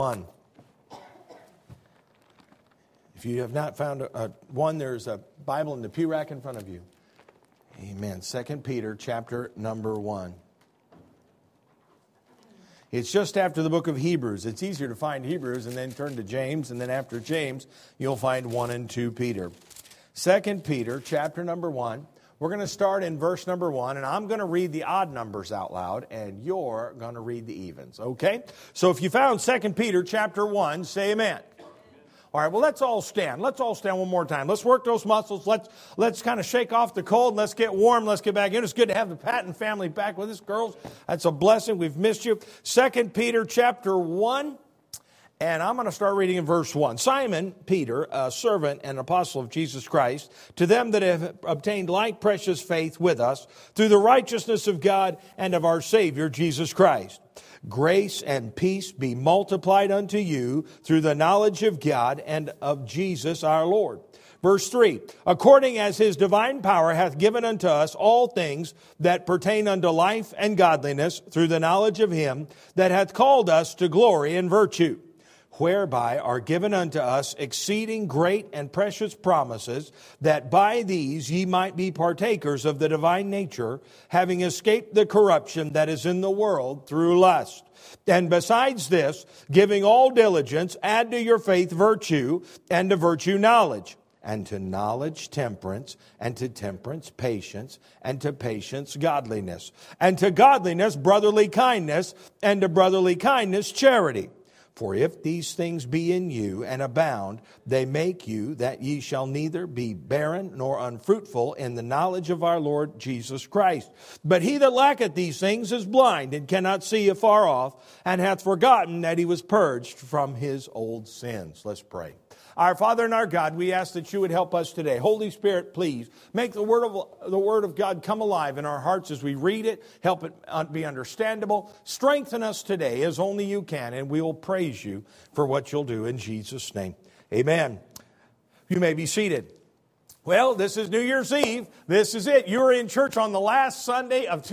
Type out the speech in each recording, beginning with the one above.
1. If you have not found one, there's a Bible in the pew rack in front of you. Amen. 2 Peter chapter number 1. It's just after the book of Hebrews. It's easier to find Hebrews and then turn to James, and then after James, you'll find 1 and 2 Peter. 2 Peter chapter number 1. We're going to start in verse number 1, and I'm going to read the odd numbers out loud, and you're going to read the evens, okay? So if you found 2 Peter chapter 1, say amen. All right, well, let's all stand. Let's all stand one more time. Let's work those muscles. Let's kind of shake off the cold. Let's get warm. Let's get back in. It's good to have the Patton family back with us, girls. That's a blessing. We've missed you. 2 Peter chapter 1. And I'm going to start reading in verse 1. Simon Peter, a servant and apostle of Jesus Christ, to them that have obtained like precious faith with us, through the righteousness of God and of our Savior, Jesus Christ. Grace and peace be multiplied unto you through the knowledge of God and of Jesus our Lord. Verse 3, according as his divine power hath given unto us all things that pertain unto life and godliness, through the knowledge of him that hath called us to glory and virtue, whereby are given unto us exceeding great and precious promises, that by these ye might be partakers of the divine nature, having escaped the corruption that is in the world through lust. And besides this, giving all diligence, add to your faith virtue, and to virtue knowledge, and to knowledge temperance, and to temperance patience, and to patience godliness, and to godliness brotherly kindness, and to brotherly kindness charity. For if these things be in you and abound, they make you that ye shall neither be barren nor unfruitful in the knowledge of our Lord Jesus Christ. But he that lacketh these things is blind and cannot see afar off, and hath forgotten that he was purged from his old sins. Let's pray. Our Father and our God, we ask that you would help us today. Holy Spirit, please make the Word of God come alive in our hearts as we read it. Help it be understandable. Strengthen us today as only you can, and we will praise you for what you'll do in Jesus' name. Amen. You may be seated. Well, this is New Year's Eve. This is it. You're in church on the last Sunday of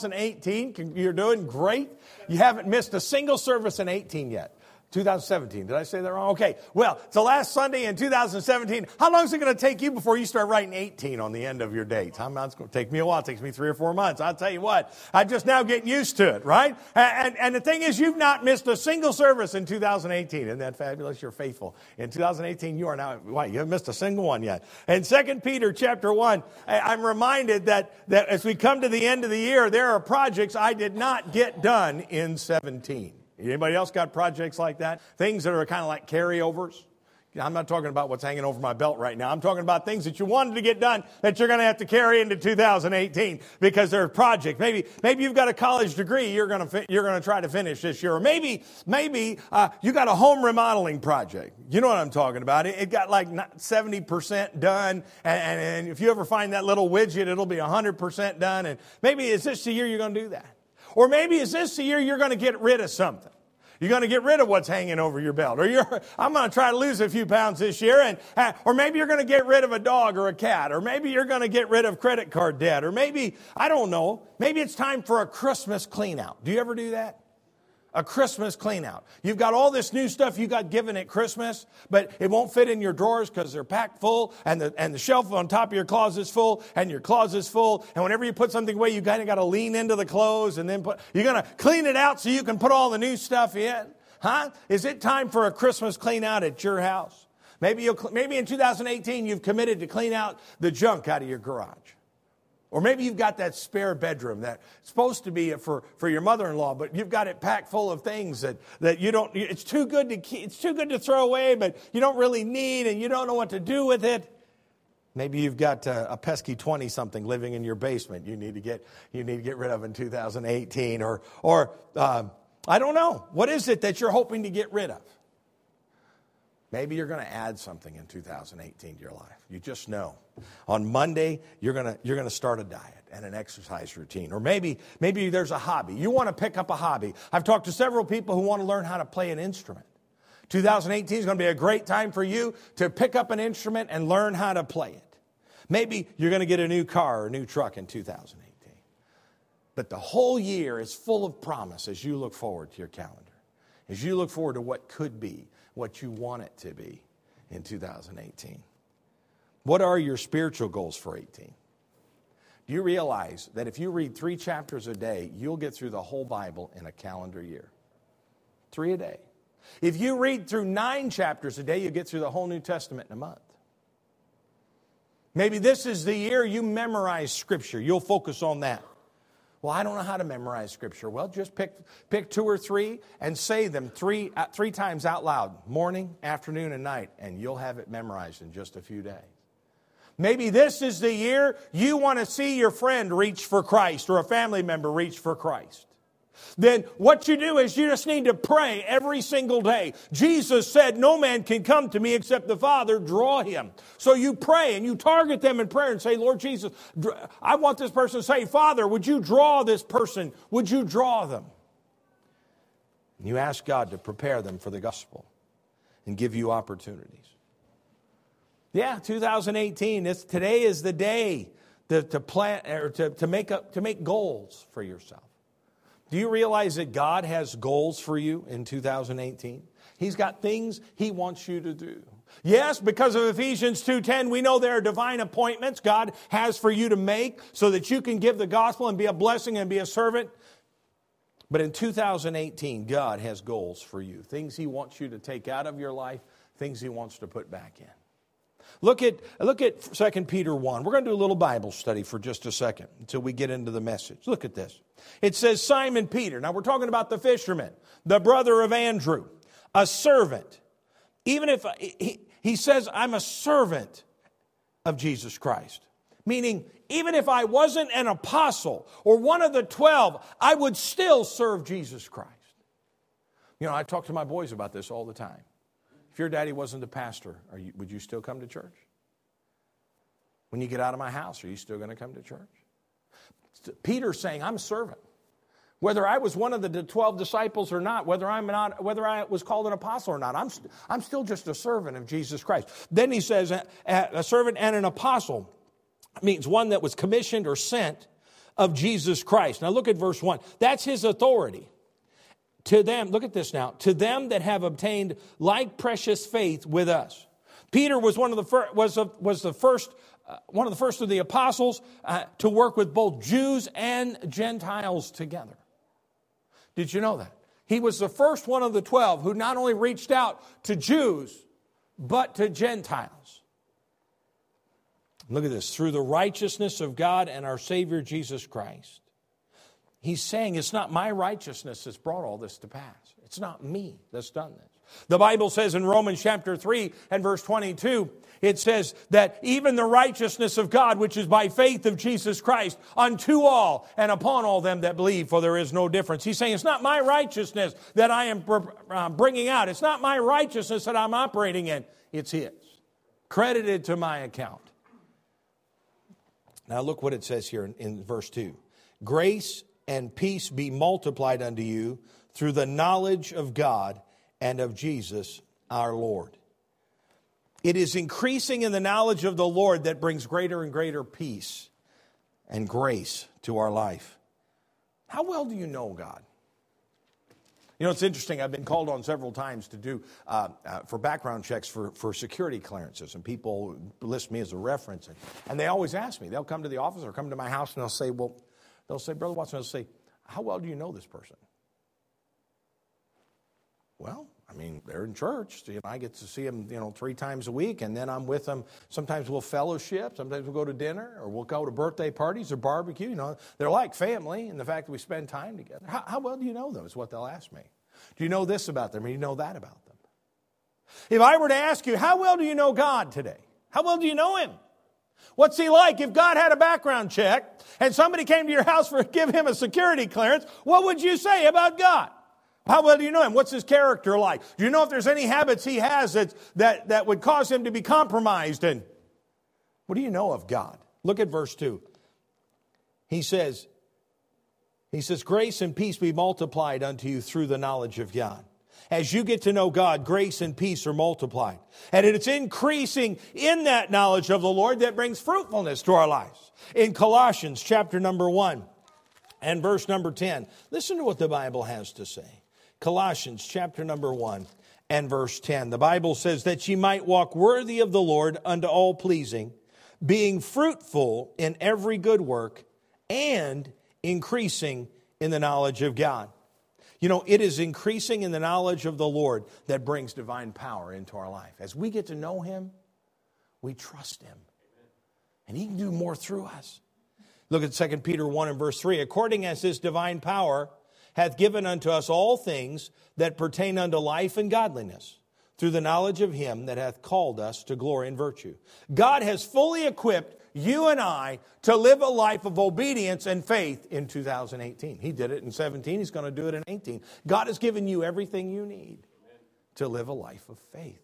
2018. You're doing great. You haven't missed a single service in 18 yet. 2017. Did I say that wrong? Okay. Well, it's the last Sunday in 2017. How long is it going to take you before you start writing 18 on the end of your dates? It's going to take me a while. It takes me 3 or 4 months. I'll tell you what. I'm just now getting used to it, right? And the thing is, you've not missed a single service in 2018. Isn't that fabulous? You're faithful. In 2018, you are now, why? You haven't missed a single one yet. In 2 Peter chapter 1, I'm reminded that as we come to the end of the year, there are projects I did not get done in 17. Anybody else got projects like that? Things that are kind of like carryovers? I'm not talking about what's hanging over my belt right now. I'm talking about things that you wanted to get done that you're going to have to carry into 2018 because they're projects. Maybe you've got a college degree you're going to try to finish this year. Or maybe you got a home remodeling project. You know what I'm talking about. It got like 70% done. And if you ever find that little widget, it'll be 100% done. And maybe it's this the year you're going to do that. Or maybe it's this the year you're going to get rid of something. You're going to get rid of what's hanging over your belt. Or I'm going to try to lose a few pounds this year. Or maybe you're going to get rid of a dog or a cat. Or maybe you're going to get rid of credit card debt. Or maybe, I don't know, maybe it's time for a Christmas clean out. Do you ever do that? A Christmas clean out. You've got all this new stuff you got given at Christmas, but it won't fit in your drawers because they're packed full, and the shelf on top of your closet's full, and your closet's full, and whenever you put something away, you kind of got to lean into the clothes, and then you're going to clean it out so you can put all the new stuff in. Huh? Is it time for a Christmas clean out at your house? Maybe in 2018 you've committed to clean out the junk out of your garage. Or maybe you've got that spare bedroom that's supposed to be for your mother-in-law, but you've got it packed full of things that you don't, it's too good to throw away, but you don't really need and you don't know what to do with it. Maybe you've got a pesky 20-something living in your basement you need to get rid of in 2018. Or I don't know. What is it that you're hoping to get rid of? Maybe you're going to add something in 2018 to your life. You just know. On Monday, you're going to start a diet and an exercise routine. Or maybe there's a hobby. You want to pick up a hobby. I've talked to several people who want to learn how to play an instrument. 2018 is going to be a great time for you to pick up an instrument and learn how to play it. Maybe you're going to get a new car or a new truck in 2018. But the whole year is full of promise as you look forward to your calendar. as you look forward to what could be, what you want it to be in 2018? What are your spiritual goals for 18? Do you realize that if you read 3 chapters a day, you'll get through the whole Bible in a calendar year? 3 a day. If you read through 9 chapters a day, you'll get through the whole New Testament in a month. Maybe this is the year you memorize Scripture. You'll focus on that. Well, I don't know how to memorize Scripture. Well, just pick 2 or 3 and say them three times out loud, morning, afternoon, and night, and you'll have it memorized in just a few days. Maybe this is the year you want to see your friend reach for Christ or a family member reach for Christ. Then what you do is you just need to pray every single day. Jesus said, no man can come to me except the Father draw him. So you pray and you target them in prayer and say, Lord Jesus, I want this person to say, Father, would you draw this person? Would you draw them? And you ask God to prepare them for the gospel and give you opportunities. Yeah, 2018. Today is the day to plan or to make goals for yourself. Do you realize that God has goals for you in 2018? He's got things He wants you to do. Yes, because of Ephesians 2:10, we know there are divine appointments God has for you to make so that you can give the gospel and be a blessing and be a servant. But in 2018, God has goals for you. Things He wants you to take out of your life, things He wants to put back in. Look at 2 Peter 1. We're going to do a little Bible study for just a second until we get into the message. Look at this. It says Simon Peter. Now we're talking about the fisherman, the brother of Andrew, a servant. Even if he says, I'm a servant of Jesus Christ. Meaning, even if I wasn't an apostle or one of the 12, I would still serve Jesus Christ. You know, I talk to my boys about this all the time. If your daddy wasn't a pastor, would you still come to church? When you get out of my house, are you still going to come to church? Peter's saying, I'm a servant. Whether I was one of the 12 disciples or not, whether I was called an apostle or not, I'm still just a servant of Jesus Christ. Then he says, a servant and an apostle means one that was commissioned or sent of Jesus Christ. Now look at verse 1. That's his authority. To them, look at this now, to them that have obtained like precious faith with us. Peter was one of the first of the apostles to work with both Jews and Gentiles together. Did you know that? He was the first one of the 12 who not only reached out to Jews, but to Gentiles. Look at this. Through the righteousness of God and our Savior Jesus Christ. He's saying it's not my righteousness that's brought all this to pass. It's not me that's done this. The Bible says in Romans chapter 3 and verse 22, it says that even the righteousness of God, which is by faith of Jesus Christ, unto all and upon all them that believe, for there is no difference. He's saying it's not my righteousness that I am bringing out. It's not my righteousness that I'm operating in. It's His. Credited to my account. Now look what it says here in verse 2. Grace and peace be multiplied unto you through the knowledge of God and of Jesus our Lord. It is increasing in the knowledge of the Lord that brings greater and greater peace and grace to our life. How well do you know God? You know, it's interesting. I've been called on several times to do for background checks for security clearances, and people list me as a reference. And they always ask me. They'll come to the office or come to my house, and they'll say, Brother Watson, they'll say, how well do you know this person? Well, I mean, they're in church. I get to see them, 3 times a week, and then I'm with them. Sometimes we'll fellowship. Sometimes we'll go to dinner, or we'll go to birthday parties or barbecue. They're like family in the fact that we spend time together. How well do you know them is what they'll ask me. Do you know this about them, or do you know that about them? If I were to ask you, how well do you know God today? How well do you know Him? What's He like? If God had a background check and somebody came to your house to give Him a security clearance, what would you say about God? How well do you know Him? What's His character like? Do you know if there's any habits He has that would cause Him to be compromised? And what do you know of God? Look at verse 2. He says, grace and peace be multiplied unto you through the knowledge of God. As you get to know God, grace and peace are multiplied. And it's increasing in that knowledge of the Lord that brings fruitfulness to our lives. In Colossians chapter number 1 and verse number 10, listen to what the Bible has to say. Colossians chapter number 1 and verse 10. The Bible says that ye might walk worthy of the Lord unto all pleasing, being fruitful in every good work and increasing in the knowledge of God. You know, it is increasing in the knowledge of the Lord that brings divine power into our life. As we get to know Him, we trust Him. And He can do more through us. Look at 2 Peter 1 and verse 3. According as His divine power hath given unto us all things that pertain unto life and godliness, through the knowledge of Him that hath called us to glory and virtue. God has fully equipped you and I to live a life of obedience and faith in 2018. He did it in 17. He's going to do it in 18. God has given you everything you need to live a life of faith.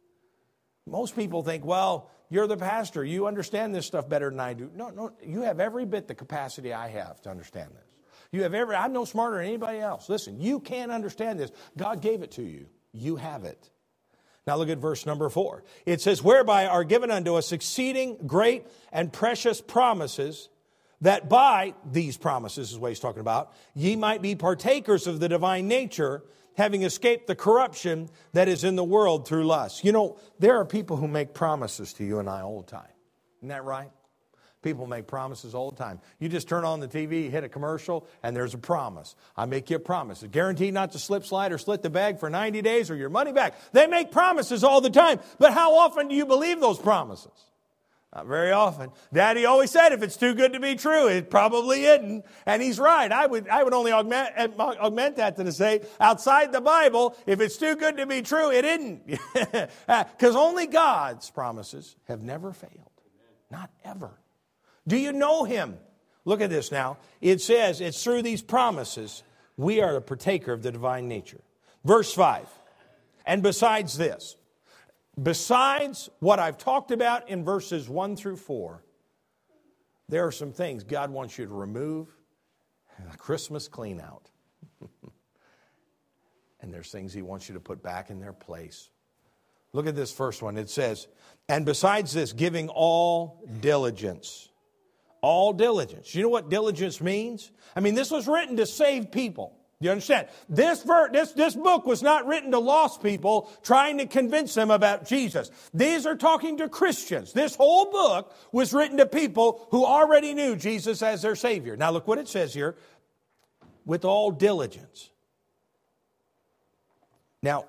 Most people think, well, you're the pastor. You understand this stuff better than I do. No, you have every bit the capacity I have to understand this. I'm no smarter than anybody else. Listen, you can't understand this. God gave it to you. You have it. Now look at verse number 4. It says, whereby are given unto us exceeding great and precious promises, that by these promises, is what he's talking about, ye might be partakers of the divine nature, having escaped the corruption that is in the world through lust. You know, there are people who make promises to you and I all the time. Isn't that right? People make promises all the time. You just turn on the TV, hit a commercial, and there's a promise. I make you a promise. It's guaranteed not to slip, slide, or slit the bag for 90 days or your money back. They make promises all the time. But how often do you believe those promises? Not very often. Daddy always said if it's too good to be true, it probably isn't. And he's right. I would only augment that to say, outside the Bible, if it's too good to be true, it isn't. Because only God's promises have never failed. Not ever. Do you know Him? Look at this now. It says it's through these promises we are a partaker of the divine nature. Verse 5. And besides this, besides what I've talked about in verses 1 through 4, there are some things God wants you to remove in a Christmas clean out. And there's things He wants you to put back in their place. Look at this first one. It says, and besides this, giving all diligence. All diligence. You know what diligence means? I mean, this was written to save people. You understand? This book was not written to lost people trying to convince them about Jesus. These are talking to Christians. This whole book was written to people who already knew Jesus as their Savior. Now look what it says here. With all diligence. Now,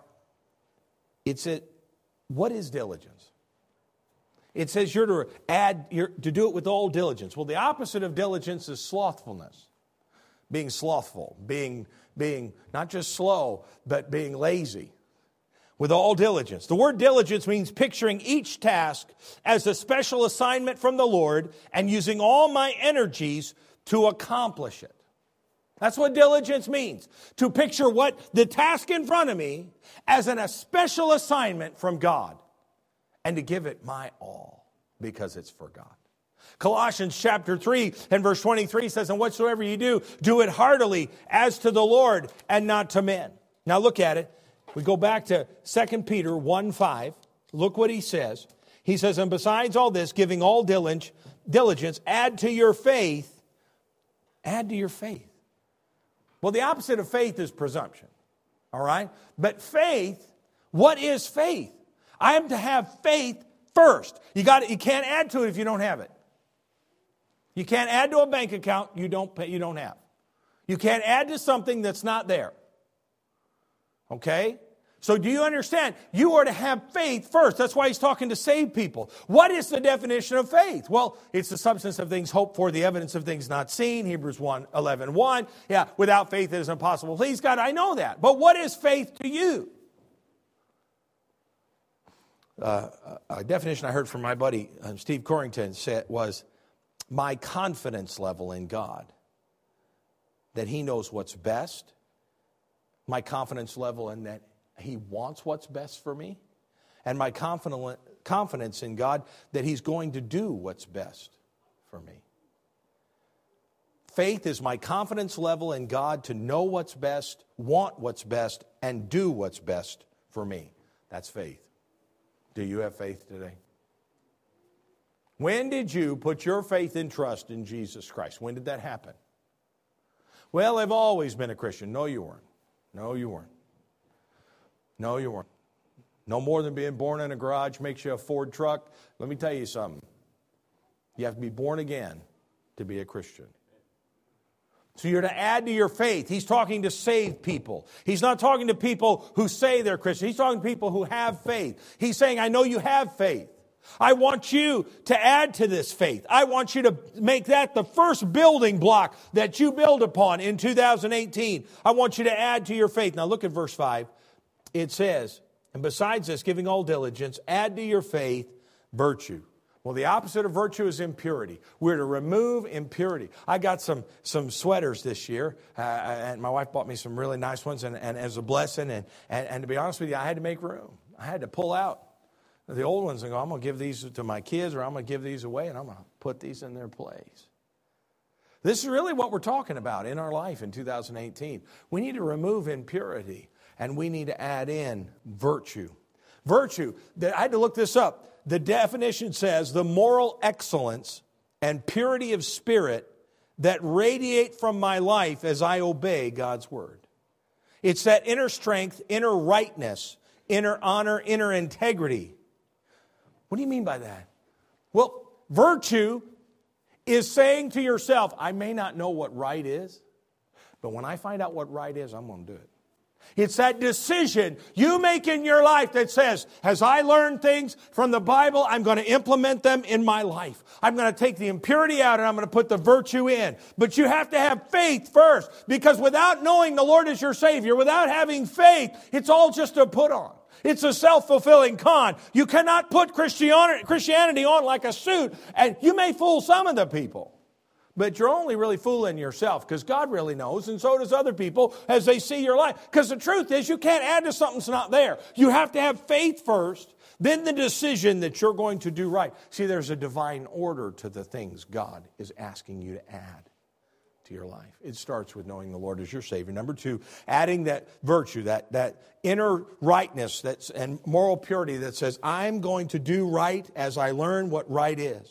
what is diligence? It says you're to do it with all diligence. Well, the opposite of diligence is slothfulness. Being slothful, being not just slow, but being lazy. With all diligence. The word diligence means picturing each task as a special assignment from the Lord and using all my energies to accomplish it. That's what diligence means. To picture what the task in front of me as a special assignment from God. And to give it my all, because it's for God. Colossians chapter 3 and verse 23 says, and whatsoever you do, do it heartily as to the Lord and not to men. Now look at it. We go back to 2 Peter 1:5. Look what he says. He says, and besides all this, giving all diligence, add to your faith. Add to your faith. Well, the opposite of faith is presumption. All right? But faith, what is faith? I am to have faith first. You can't add to it if you don't have it. You can't add to a bank account you don't have. You can't add to something that's not there. Okay? So do you understand? You are to have faith first. That's why he's talking to saved people. What is the definition of faith? Well, it's the substance of things hoped for, the evidence of things not seen. Hebrews 11:1. Yeah, without faith it is impossible. Please God, I know that. But what is faith to you? A definition I heard from my buddy Steve Corrington was my confidence level in God, that He knows what's best, my confidence level in that He wants what's best for me, and my confidence in God that He's going to do what's best for me. Faith is my confidence level in God to know what's best, want what's best, and do what's best for me. That's faith. Do you have faith today? When did you put your faith and trust in Jesus Christ? When did that happen? Well, I've always been a Christian. No, you weren't. No, you weren't. No, you weren't. No more than being born in a garage makes you a Ford truck. Let me tell you something. You have to be born again to be a Christian. So you're to add to your faith. He's talking to saved people. He's not talking to people who say they're Christian. He's talking to people who have faith. He's saying, I know you have faith. I want you to add to this faith. I want you to make that the first building block that you build upon in 2018. I want you to add to your faith. Now look at verse 5. It says, and besides this, giving all diligence, add to your faith virtue. Well, the opposite of virtue is impurity. We're to remove impurity. I got some sweaters this year, and my wife bought me some really nice ones, and as a blessing, and to be honest with you, I had to make room. I had to pull out the old ones and go, I'm going to give these to my kids, or I'm going to give these away, and I'm going to put these in their place. This is really what we're talking about in our life in 2018. We need to remove impurity, and we need to add in virtue. Virtue, I had to look this up. The definition says the moral excellence and purity of spirit that radiate from my life as I obey God's word. It's that inner strength, inner rightness, inner honor, inner integrity. What do you mean by that? Well, virtue is saying to yourself, I may not know what right is, but when I find out what right is, I'm going to do it. It's that decision you make in your life that says, as I learn things from the Bible, I'm going to implement them in my life. I'm going to take the impurity out and I'm going to put the virtue in. But you have to have faith first, because without knowing the Lord as your Savior, without having faith, it's all just a put on. It's a self-fulfilling con. You cannot put Christianity on like a suit, and you may fool some of the people. But you're only really fooling yourself, because God really knows, and so does other people as they see your life. Because the truth is, you can't add to something that's not there. You have to have faith first, then the decision that you're going to do right. See, there's a divine order to the things God is asking you to add to your life. It starts with knowing the Lord as your Savior. Number 2, adding that virtue, that inner rightness and moral purity that says, I'm going to do right as I learn what right is.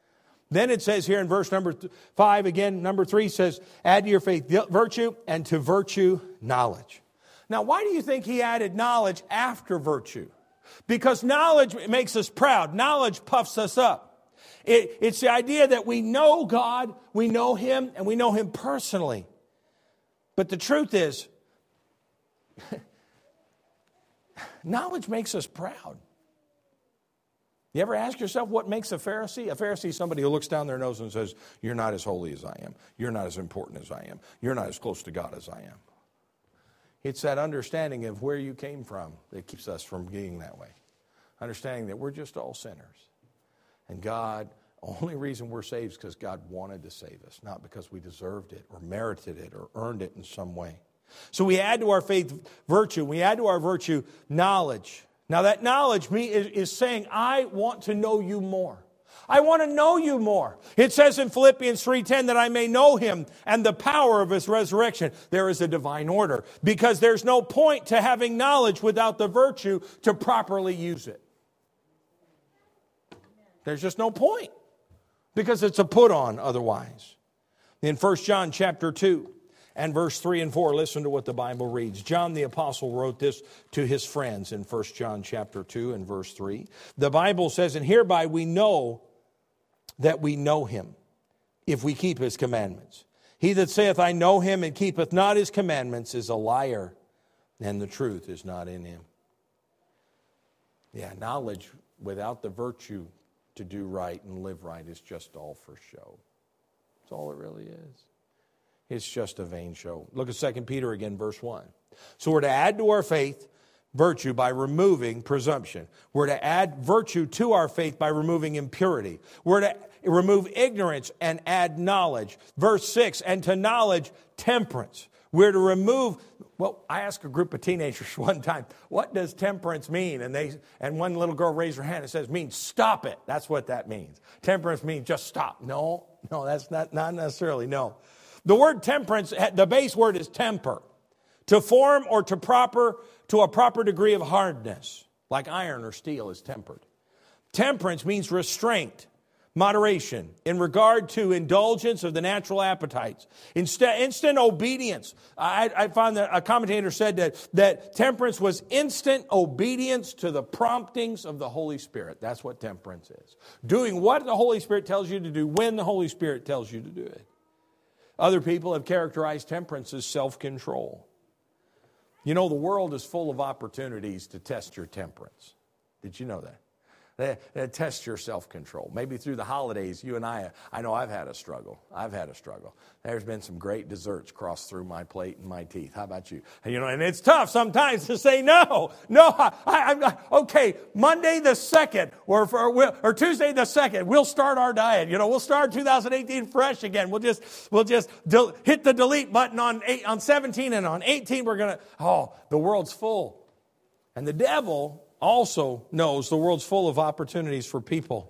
Then it says here in verse number 5, again, number 3 says, add to your faith virtue, and to virtue knowledge. Now, why do you think he added knowledge after virtue? Because knowledge makes us proud. Knowledge puffs us up. It's the idea that we know God, we know Him, and we know Him personally. But the truth is, knowledge makes us proud. You ever ask yourself what makes a Pharisee? A Pharisee is somebody who looks down their nose and says, you're not as holy as I am. You're not as important as I am. You're not as close to God as I am. It's that understanding of where you came from that keeps us from being that way. Understanding that we're just all sinners. And God, the only reason we're saved is because God wanted to save us, not because we deserved it or merited it or earned it in some way. So we add to our faith virtue. We add to our virtue knowledge. Now that knowledge is saying, I want to know you more. I want to know you more. It says in Philippians 3:10 that I may know Him and the power of His resurrection. There is a divine order, because there's no point to having knowledge without the virtue to properly use it. There's just no point, because it's a put on otherwise. In 1 John chapter 2 and verse 3 and 4, listen to what the Bible reads. John the Apostle wrote this to his friends in 1 John chapter 2 and verse 3. The Bible says, and hereby we know that we know Him, if we keep His commandments. He that saith, I know Him, and keepeth not His commandments is a liar, and the truth is not in him. Yeah, knowledge without the virtue to do right and live right is just all for show. That's all it really is. It's just a vain show. Look at 2 Peter again, verse 1. So we're to add to our faith virtue by removing presumption. We're to add virtue to our faith by removing impurity. We're to remove ignorance and add knowledge. Verse 6, and to knowledge, temperance. We're to remove, well, I asked a group of teenagers one time, what does temperance mean? And one little girl raised her hand and says, means stop it. That's what that means. Temperance means just stop. No, that's not necessarily, no. The word temperance, the base word is temper. To form or to a proper degree of hardness, like iron or steel is tempered. Temperance means restraint, Moderation in regard to indulgence of the natural appetites. Instant obedience. I found that a commentator said that temperance was instant obedience to the promptings of the Holy Spirit. That's what temperance is. Doing what the Holy Spirit tells you to do when the Holy Spirit tells you to do it. Other people have characterized temperance as self-control. You know, the world is full of opportunities to test your temperance. Did you know that? They test your self-control. Maybe through the holidays, you and I know I've had a struggle. There's been some great desserts crossed through my plate and my teeth. How about you? You know, and it's tough sometimes to say no. I'm okay, Monday the 2nd or Tuesday the 2nd, we'll start our diet. You know, we'll start 2018 fresh again. We'll just hit the delete button on 17, and on 18 we're going to, the world's full. And the devil also knows the world's full of opportunities for people.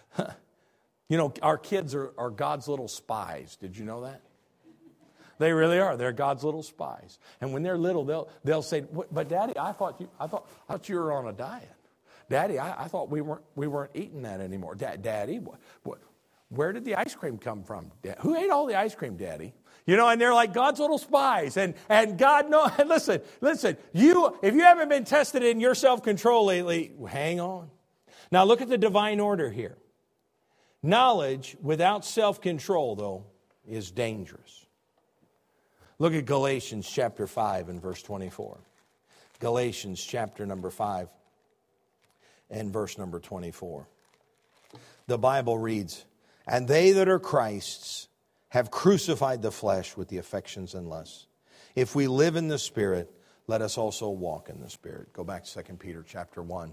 You know, our kids are God's little spies. Did you know that? They really are. They're God's little spies. And when they're little, they'll say, "But Daddy, I thought you were on a diet. Daddy, I thought we weren't eating that anymore. Daddy, where did the ice cream come from? Who ate all the ice cream, Daddy?" You know, and they're like God's little spies. And God knows, and listen, if you haven't been tested in your self-control lately, hang on. Now look at the divine order here. Knowledge without self-control, though, is dangerous. Look at Galatians chapter 5 and verse 24. Galatians chapter number 5 and verse number 24. The Bible reads, "And they that are Christ's have crucified the flesh with the affections and lusts. If we live in the Spirit, let us also walk in the Spirit." Go back to 2 Peter chapter 1.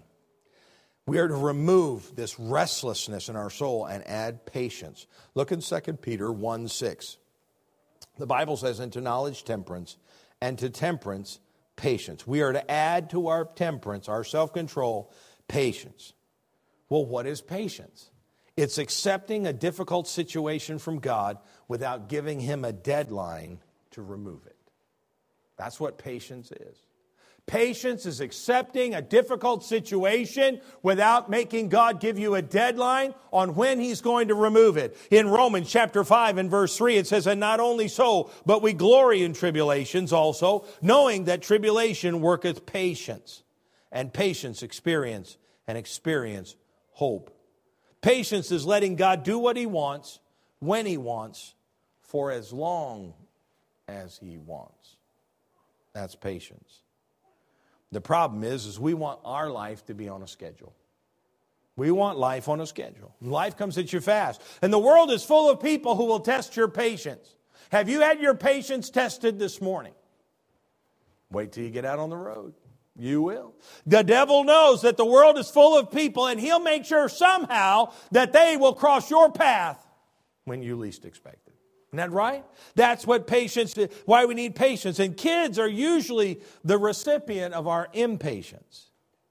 We are to remove this restlessness in our soul and add patience. Look in 2 Peter 1:6. The Bible says, "And to knowledge temperance, and to temperance patience." We are to add to our temperance, our self-control, patience. Well, what is patience? It's accepting a difficult situation from God without giving Him a deadline to remove it. That's what patience is. Patience is accepting a difficult situation without making God give you a deadline on when He's going to remove it. In Romans chapter 5 and verse 3, it says, "And not only so, but we glory in tribulations also, knowing that tribulation worketh patience, and patience experience, and experience hope." Patience is letting God do what He wants, when He wants, for as long as He wants. That's patience. The problem is we want our life to be on a schedule. We want life on a schedule. Life comes at you fast. And the world is full of people who will test your patience. Have you had your patience tested this morning? Wait till you get out on the road. You will. The devil knows that the world is full of people, and he'll make sure somehow that they will cross your path when you least expect it. Isn't that right? That's what patience is, why we need patience. And kids are usually the recipient of our impatience.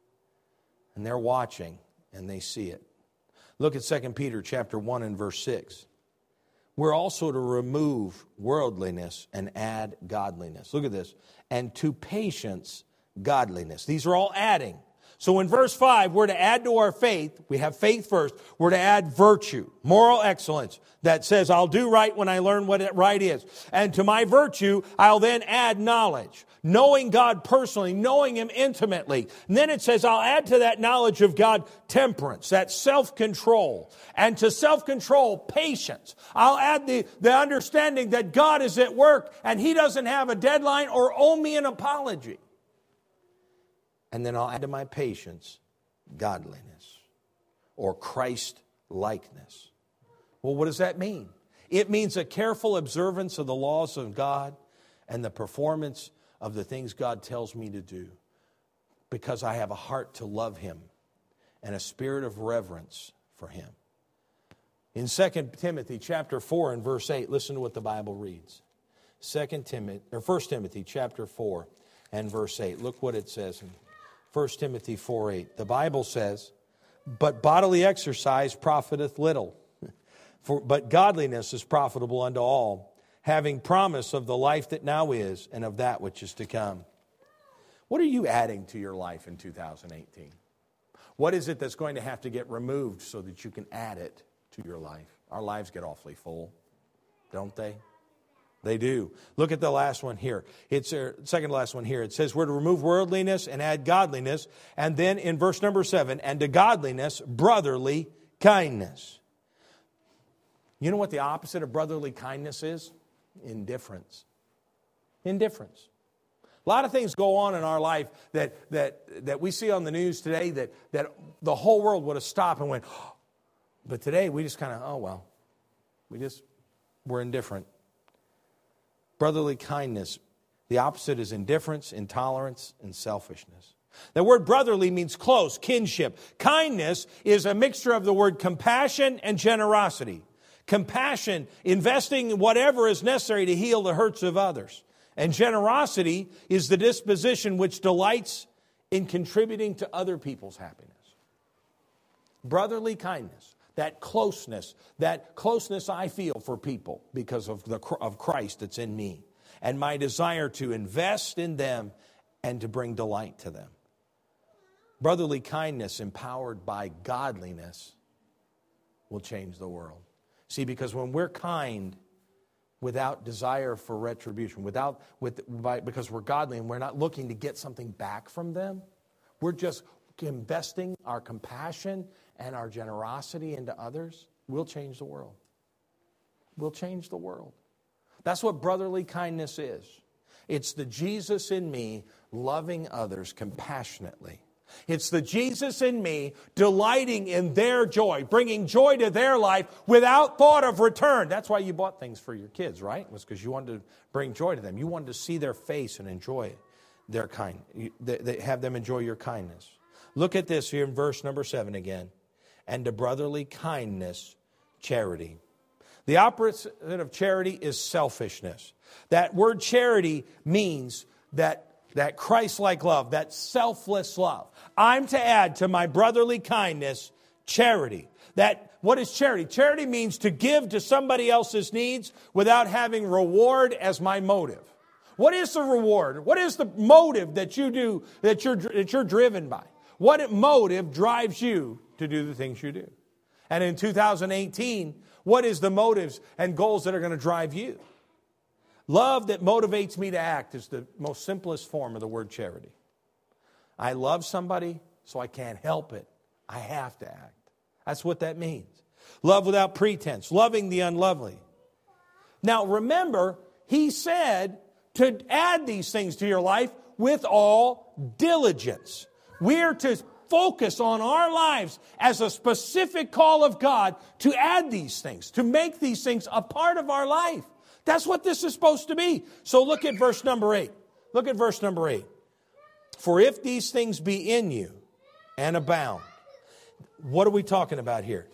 And they're watching, and they see it. Look at 2 Peter chapter 1 and verse 6. We're also to remove worldliness and add godliness. Look at this. And to patience, godliness. These are all adding. So in verse 5, we're to add to our faith. We have faith first. We're to add virtue, moral excellence that says, I'll do right when I learn what right is. And to my virtue, I'll then add knowledge. Knowing God personally, knowing Him intimately. And then it says, I'll add to that knowledge of God temperance, that self-control. And to self-control, patience. I'll add the understanding that God is at work and He doesn't have a deadline or owe me an apology. And then I'll add to my patience godliness or Christ-likeness. Well, what does that mean? It means a careful observance of the laws of God and the performance of the things God tells me to do because I have a heart to love Him and a spirit of reverence for Him. In 2 Timothy chapter 4 and verse 8, listen to what the Bible reads. 1 Timothy chapter 4 and verse 8. Look what it says in 1 Timothy 4:8. The Bible says, "But bodily exercise profiteth little, but godliness is profitable unto all, having promise of the life that now is and of that which is to come." What are you adding to your life in 2018? What is it that's going to have to get removed so that you can add it to your life. Our lives get awfully full, don't they? They do. Look at the last one here. It's second to last one here. It says we're to remove worldliness and add godliness. And then in verse number 7, and to godliness, brotherly kindness. You know what the opposite of brotherly kindness is? Indifference. Indifference. A lot of things go on in our life that we see on the news today that the whole world would have stopped and went, oh. But today we just kind of, oh well, we're indifferent. Brotherly kindness, the opposite is indifference, intolerance, and selfishness. The word brotherly means close, kinship. Kindness is a mixture of the word compassion and generosity. Compassion, investing whatever is necessary to heal the hurts of others. And generosity is the disposition which delights in contributing to other people's happiness. Brotherly kindness, that closeness I feel for people because of Christ that's in me. And my desire to invest in them and to bring delight to them. Brotherly kindness empowered by godliness will change the world. See, because when we're kind without desire for retribution, because we're godly and we're not looking to get something back from them, we're just investing our compassion and our generosity into others, we'll change the world. We'll change the world. That's what brotherly kindness is. It's the Jesus in me loving others compassionately. It's the Jesus in me delighting in their joy, bringing joy to their life without thought of return. That's why you bought things for your kids, right? It was because you wanted to bring joy to them. You wanted to see their face and enjoy their have them enjoy your kindness. Look at this here in verse number 7 again. And to brotherly kindness, charity. The opposite of charity is selfishness. That word charity means that Christ-like love, that selfless love. I'm to add to my brotherly kindness charity. What is charity? Charity means to give to somebody else's needs without having reward as my motive. What is the reward? What is the motive that you do, that you're driven by? What motive drives you to do the things you do? And in 2018, what is the motives and goals that are going to drive you? Love that motivates me to act is the most simplest form of the word charity. I love somebody, so I can't help it. I have to act. That's what that means. Love without pretense, loving the unlovely. Now remember, he said to add these things to your life with all diligence. We're to focus on our lives as a specific call of God to add these things, to make these things a part of our life. That's what this is supposed to be. So look at verse number 8. Look at verse number 8. For if these things be in you and abound. What are we talking about here?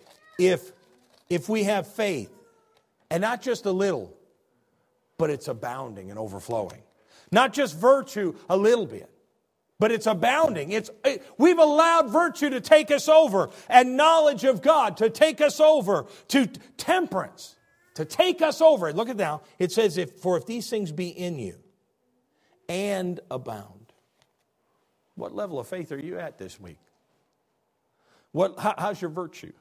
If we have faith, and not just a little, but it's abounding and overflowing. Not just virtue a little bit, but it's abounding. We've allowed virtue to take us over, and knowledge of God to take us over, to temperance to take us over. Look at now. It says, if these things be in you and abound. What level of faith are you at this week? How's your virtue?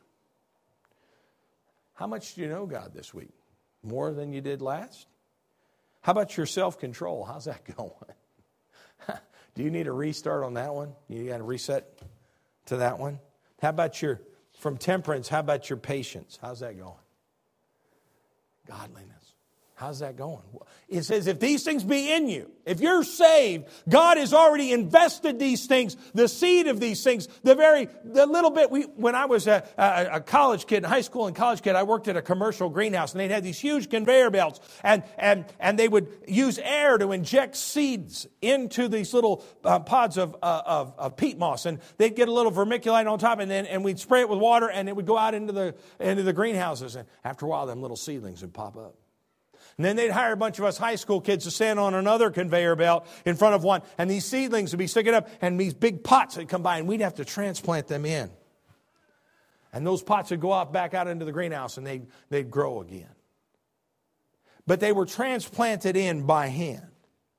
How much do you know God this week? More than you did last? How about your self-control? How's that going? Do you need a restart on that one? You got to reset to that one? How about from temperance, how about your patience? How's that going? Godliness. How's that going? It says, if these things be in you, if you're saved, God has already invested these things, the seed of these things, the little bit. When I was a college kid, high school and college kid, I worked at a commercial greenhouse, and they'd have these huge conveyor belts, and they would use air to inject seeds into these little pods of peat moss, and they'd get a little vermiculite on top, and we'd spray it with water, and it would go out into the greenhouses, and after a while, them little seedlings would pop up. And then they'd hire a bunch of us high school kids to stand on another conveyor belt in front of one. And these seedlings would be sticking up, and these big pots would come by, and we'd have to transplant them in. And those pots would go back out into the greenhouse, and they'd grow again. But they were transplanted in by hand.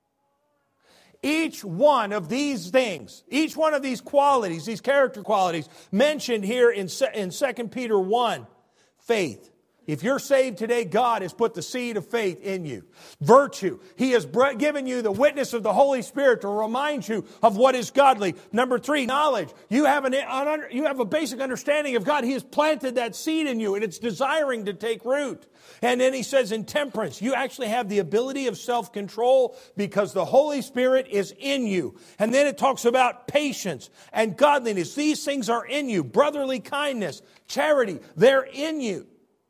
Each one of these things, each one of these qualities, these character qualities mentioned here in 2 Peter 1, Faith. If you're saved today, God has put the seed of faith in you. Virtue. He has given you the witness of the Holy Spirit to remind you of what is godly. Number 3, knowledge. You have a basic understanding of God. He has planted that seed in you, and it's desiring to take root. And then he says in temperance, you actually have the ability of self-control because the Holy Spirit is in you. And then it talks about patience and godliness. These things are in you. Brotherly kindness, charity, they're in you.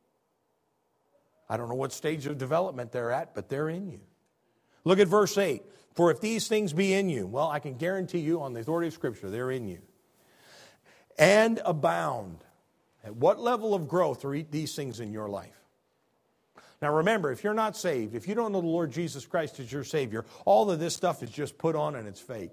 I don't know what stage of development they're at, but they're in you. Look at verse 8. For if these things be in you, well, I can guarantee you on the authority of Scripture, they're in you. And abound. At what level of growth are these things in your life? Now remember, if you're not saved, if you don't know the Lord Jesus Christ as your Savior, all of this stuff is just put on and it's fake.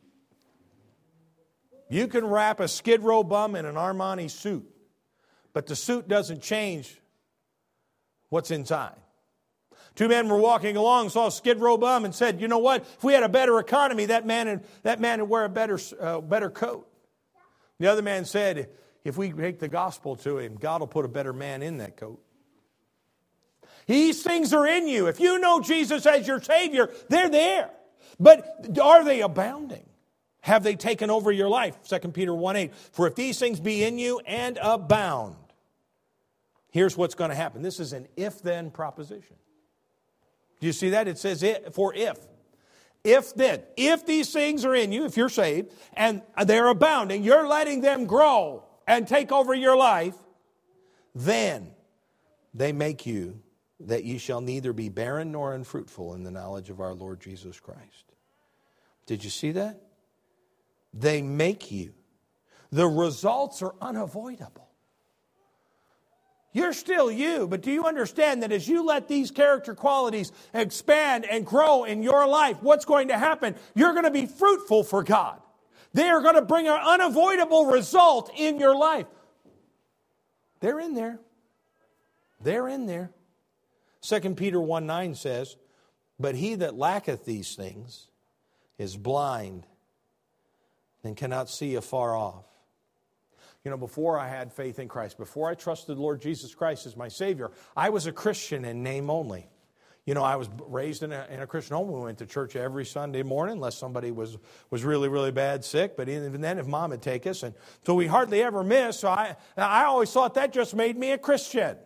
You can wrap a Skid Row bum in an Armani suit, but the suit doesn't change what's inside. 2 men were walking along, saw a Skid Row bum and said, you know what? If we had a better economy, that man would wear a better coat. The other man said, if we take the gospel to him, God will put a better man in that coat. These things are in you. If you know Jesus as your Savior, they're there. But are they abounding? Have they taken over your life? 2 Peter 1:8. For if these things be in you and abound, here's what's going to happen. This is an if-then proposition. Do you see that? It says for if. If then. If these things are in you, if you're saved, and they're abounding, you're letting them grow and take over your life, then they make you that ye shall neither be barren nor unfruitful in the knowledge of our Lord Jesus Christ. Did you see that? They make you. The results are unavoidable. You're still you, but do you understand that as you let these character qualities expand and grow in your life, what's going to happen? You're going to be fruitful for God. They are going to bring an unavoidable result in your life. They're in there. They're in there. 2 Peter 1:9 says, but he that lacketh these things is blind and cannot see afar off. You know, before I had faith in Christ, before I trusted the Lord Jesus Christ as my Savior, I was a Christian in name only. You know, I was raised in a Christian home. We went to church every Sunday morning unless somebody was really, really bad sick. But even then, if Mom would take us. And so we hardly ever missed. So I always thought that just made me a Christian.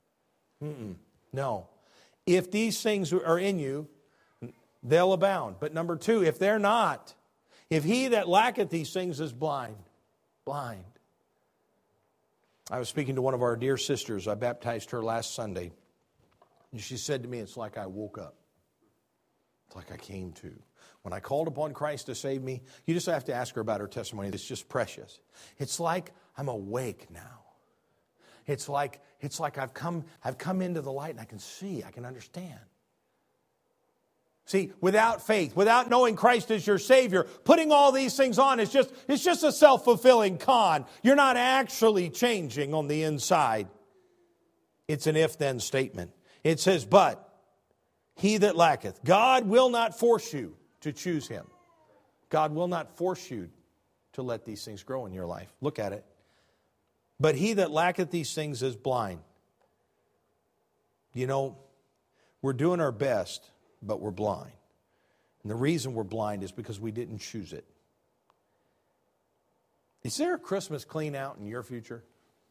No. If these things are in you, they'll abound. But number 2, if they're not, if he that lacketh these things is blind. I was speaking to one of our dear sisters. I baptized her last Sunday. And she said to me, it's like I woke up. It's like I came to. When I called upon Christ to save me, you just have to ask her about her testimony. It's just precious. It's like I'm awake now. It's like I've come into the light and I can see, I can understand. See, without faith, without knowing Christ as your Savior, putting all these things on it's just a self-fulfilling con. You're not actually changing on the inside. It's an if-then statement. It says, but he that lacketh. God will not force you to choose him. God will not force you to let these things grow in your life. Look at it. But he that lacketh these things is blind. You know, we're doing our best, but we're blind. And the reason we're blind is because we didn't choose it. Is there a Christmas clean out in your future?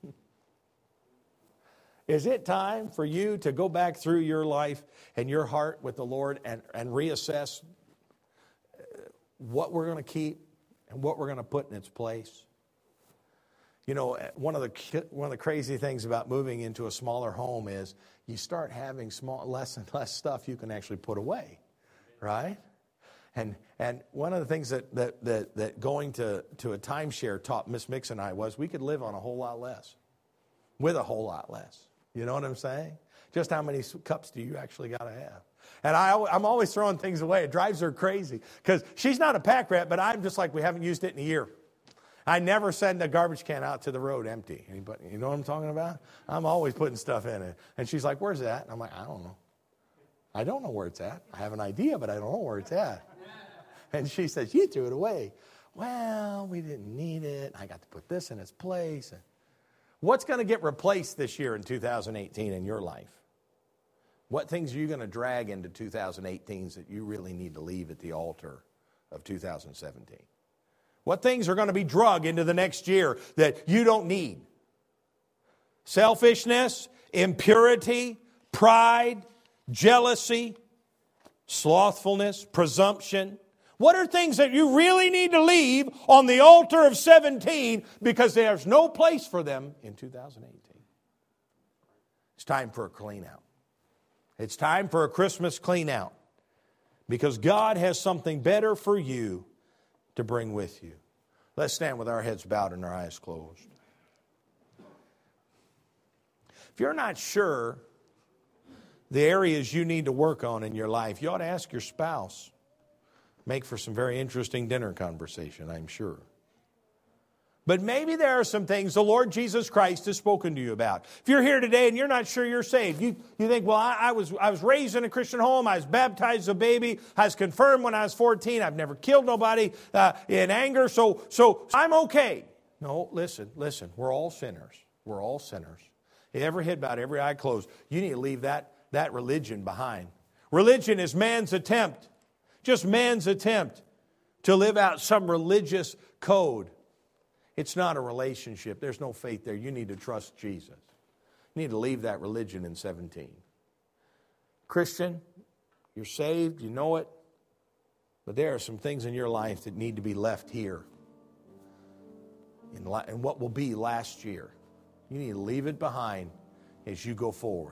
Is it time for you to go back through your life and your heart with the Lord and reassess what we're going to keep and what we're going to put in its place? You know, one of the crazy things about moving into a smaller home is you start having less and less stuff you can actually put away, right? And one of the things that going to a timeshare taught Miss Mix and I was we could live on a whole lot less, with a whole lot less. You know what I'm saying? Just how many cups do you actually got to have? And I'm always throwing things away. It drives her crazy because she's not a pack rat, but I'm just like we haven't used it in a year. I never send a garbage can out to the road empty. Anybody, you know what I'm talking about? I'm always putting stuff in it. And she's like, where's that? And I'm like, I don't know. I don't know where it's at. I have an idea, but I don't know where it's at. And she says, you threw it away. Well, we didn't need it. I got to put this in its place. What's going to get replaced this year in 2018 in your life? What things are you going to drag into 2018 that you really need to leave at the altar of 2017? What things are going to be drug into the next year that you don't need? Selfishness, impurity, pride, jealousy, slothfulness, presumption. What are things that you really need to leave on the altar of 17 because there's no place for them in 2018? It's time for a clean out. It's time for a Christmas clean out because God has something better for you to bring with you. Let's stand with our heads bowed and our eyes closed. If you're not sure the areas you need to work on in your life, you ought to ask your spouse. Make for some very interesting dinner conversation, I'm sure. But maybe there are some things the Lord Jesus Christ has spoken to you about. If you're here today and you're not sure you're saved, you think, well, I was raised in a Christian home. I was baptized as a baby. I was confirmed when I was 14. I've never killed nobody in anger, so I'm okay. No, listen. We're all sinners. We're all sinners. Every head bowed, every eye closed. You need to leave that religion behind. Religion is man's attempt. Just man's attempt to live out some religious code. It's not a relationship. There's no faith there. You need to trust Jesus. You need to leave that religion in 17. Christian, you're saved, you know it, but there are some things in your life that need to be left here in what will be last year. You need to leave it behind as you go forward.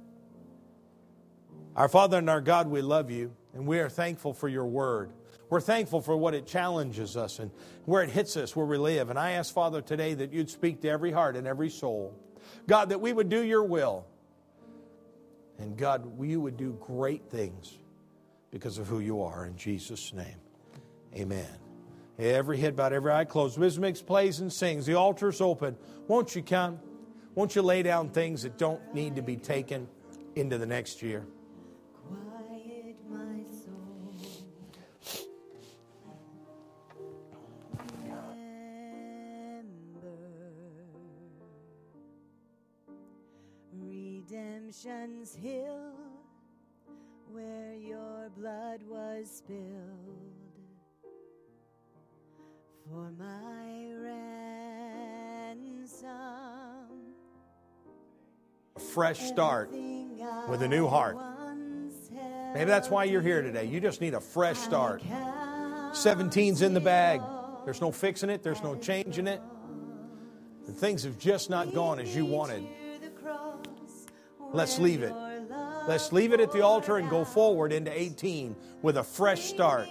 Our Father and our God, we love you, and we are thankful for your word. We're thankful for what it challenges us and where it hits us, where we live. And I ask, Father, today that you'd speak to every heart and every soul. God, that we would do your will. And God, you would do great things because of who you are. In Jesus' name, amen. Every head bowed, every eye closed. Wisdom Mix plays and sings. The altar's open. Won't you come? Won't you lay down things that don't need to be taken into the next year? Quiet my soul. Remember redemption's hill where your blood was spilled for my ransom. A fresh start with a new heart. Maybe that's why you're here today. You just need a fresh start. 17's in the bag. There's no fixing it. There's no changing it. And things have just not gone as you wanted. Let's leave it. Let's leave it at the altar and go forward into 18 with a fresh start.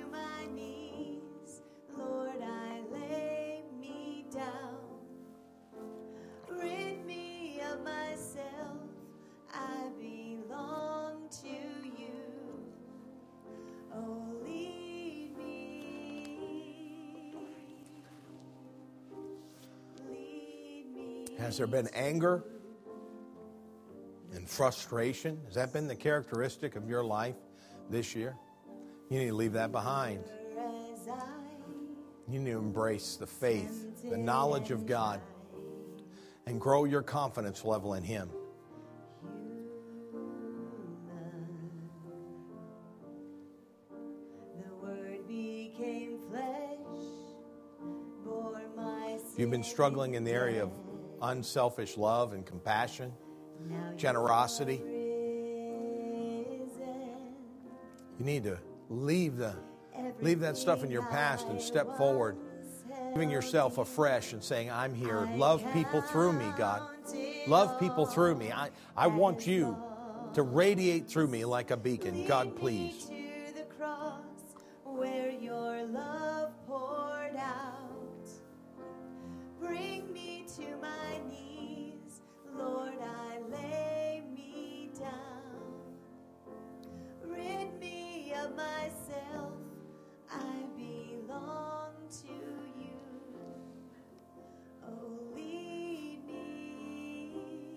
Has there been anger and frustration? Has that been the characteristic of your life this year? You need to leave that behind. You need to embrace the faith, the knowledge of God, and grow your confidence level in Him. If you've been struggling in the area of unselfish love and compassion, generosity, you need to leave that stuff in your past and step forward, giving yourself afresh and saying, I'm here. Love people through me, God. Love people through me. I want you to radiate through me like a beacon. God, please. Bring me to my knees, Lord, I lay me down. Rid me of myself, I belong to you. Oh, lead me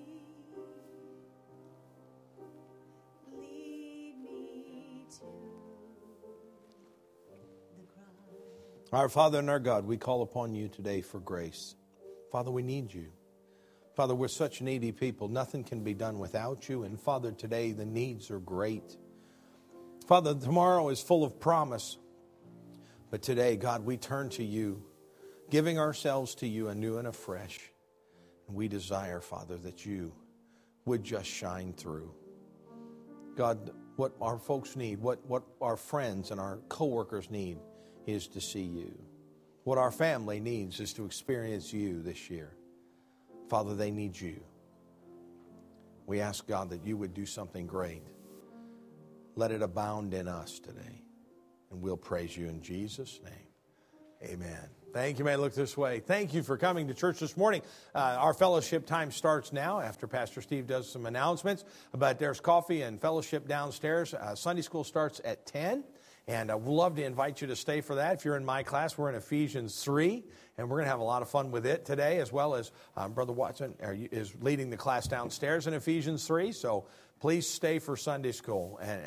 to the cross. Our Father and our God, we call upon you today for grace. Father, we need you. Father, we're such needy people. Nothing can be done without you. And Father, today the needs are great. Father, tomorrow is full of promise. But today, God, we turn to you, giving ourselves to you anew and afresh. And we desire, Father, that you would just shine through. God, what our folks need, what our friends and our coworkers need is to see you. What our family needs is to experience you this year. Father, they need you. We ask, God, that you would do something great. Let it abound in us today. And we'll praise you in Jesus' name. Amen. Thank you, man. Look this way. Thank you for coming to church this morning. Our fellowship time starts now after Pastor Steve does some announcements. But there's coffee and fellowship downstairs. Sunday school starts at 10. And we'd love to invite you to stay for that. If you're in my class, we're in Ephesians 3. And we're going to have a lot of fun with it today, as well as Brother Watson is leading the class downstairs in Ephesians 3. So please stay for Sunday school.